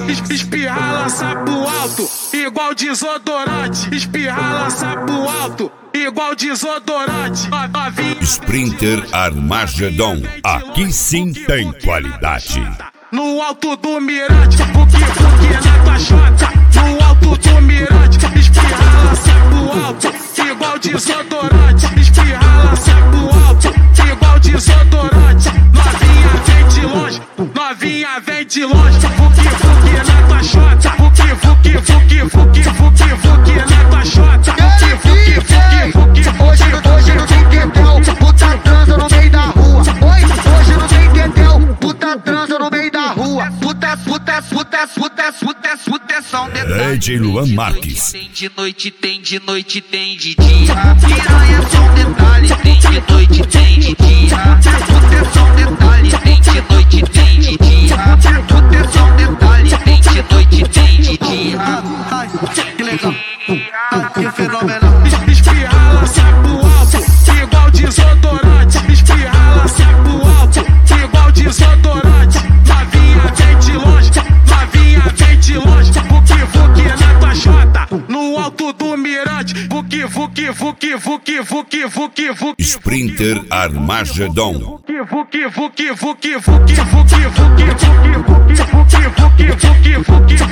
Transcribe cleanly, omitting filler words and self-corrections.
Espirra, lança pro alto, igual desodorante. Espirra, lança pro alto, igual desodorante. Sprinter Armagedon, aqui sim tem qualidade. No alto do mirante, fuque na tua chota. No alto do mirante, espirra, lança pro alto, igual desodorante. Espirra, lança pro alto, igual desodorante. Novinha vem de longe, novinha vem de longe. Fuque na tua chota. Fuque na tua chota. Hoje não tem quentel, puta transa no meio da rua. Hoje não tem quentel, puta transa no meio da rua. Puta são DJ Luan Marques. Tem de noite, tem de noite, tem de dia. Piranha é só um detalhe, tem de noite, tem de dia. Puta é só um detalhe, tem de noite, tem de dia. Puta é só um detalhe, tem de noite, tem de dia. Que legal, que fenomenal. Espirra, lança pro alto, igual desodorante. Espirra, lança pro alto, igual desodorante. Novinha vem de longe, novinha vem de longe. Fuque na tua chota, no alto do mirante. Fuque. Sprinter Armagedon. Fuque.